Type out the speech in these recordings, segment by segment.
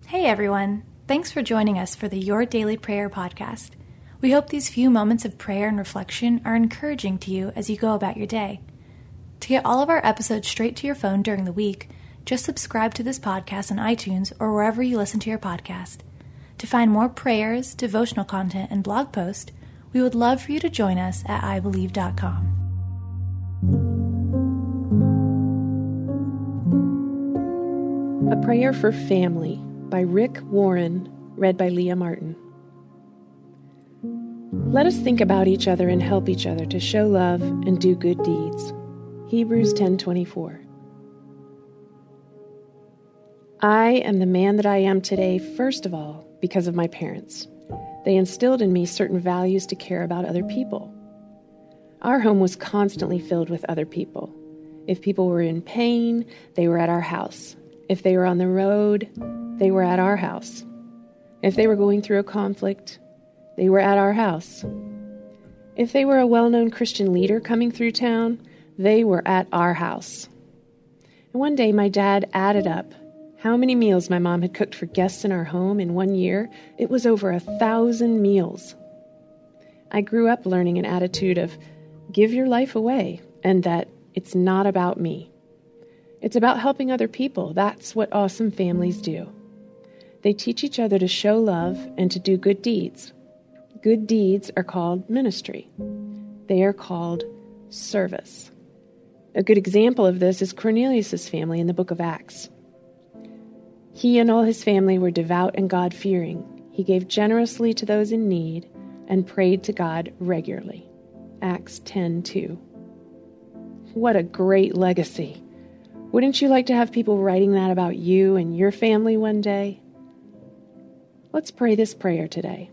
Hey everyone, thanks for joining us for the Your Daily Prayer podcast. We hope these few moments of prayer and reflection are encouraging to you as you go about your day. To get all of our episodes straight to your phone during the week, just subscribe to this podcast on iTunes or wherever you listen to your podcast. To find more prayers, devotional content, and blog posts, we would love for you to join us at ibelieve.com. A Prayer for Family by Rick Warren, read by Leah Martin. Let us think about each other and help each other to show love and do good deeds. Hebrews 10:24. I am the man that I am today, first of all, because of my parents. They instilled in me certain values to care about other people. Our home was constantly filled with other people. If people were in pain, they were at our house. If they were on the road, they were at our house. If they were going through a conflict, they were at our house. If they were a well-known Christian leader coming through town, they were at our house. And one day my dad added up how many meals my mom had cooked for guests in our home in 1 year. It was over 1,000 meals. I grew up learning an attitude of give your life away and that it's not about me. It's about helping other people. That's what awesome families do. They teach each other to show love and to do good deeds. Good deeds are called ministry. They are called service. A good example of this is Cornelius' family in the book of Acts. He and all his family were devout and God-fearing. He gave generously to those in need and prayed to God regularly. Acts 10:2. What a great legacy. Wouldn't you like to have people writing that about you and your family one day? Let's pray this prayer today.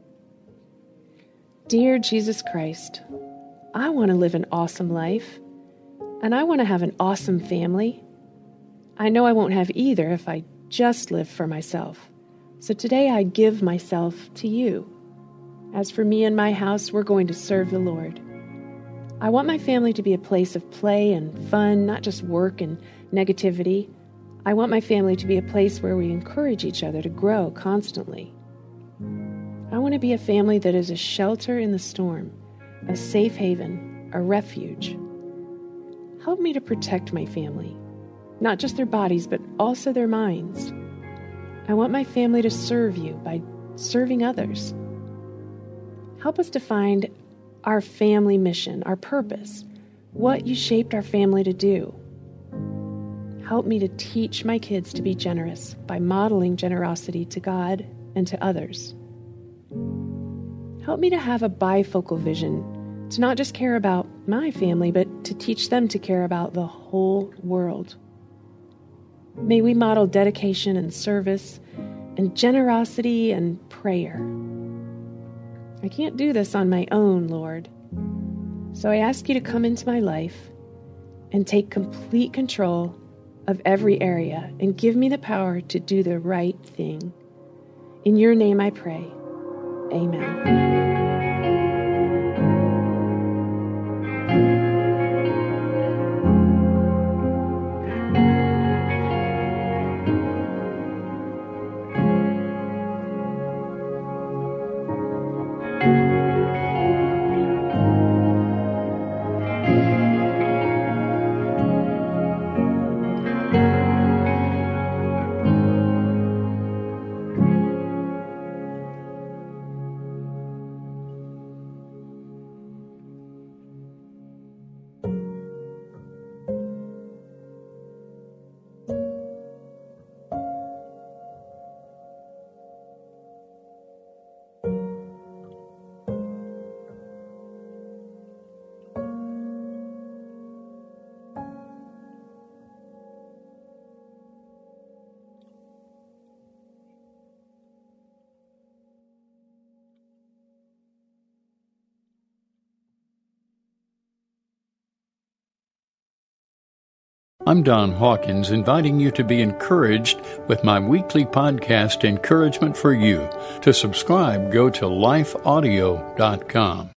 Dear Jesus Christ, I want to live an awesome life, and I want to have an awesome family. I know I won't have either if I just live for myself. So today I give myself to you. As for me and my house, we're going to serve the Lord. I want my family to be a place of play and fun, not just work and negativity. I want my family to be a place where we encourage each other to grow constantly. I want to be a family that is a shelter in the storm, a safe haven, a refuge. Help me to protect my family, not just their bodies, but also their minds. I want my family to serve you by serving others. Help us to find our family mission, our purpose, what you shaped our family to do. Help me to teach my kids to be generous by modeling generosity to God and to others. Help me to have a bifocal vision, to not just care about my family, but to teach them to care about the whole world. May we model dedication and service and generosity and prayer. I can't do this on my own, Lord. So I ask you to come into my life and take complete control of every area and give me the power to do the right thing. In your name I pray. Amen. I'm Don Hawkins, inviting you to be encouraged with my weekly podcast, Encouragement for You. To subscribe, go to lifeaudio.com.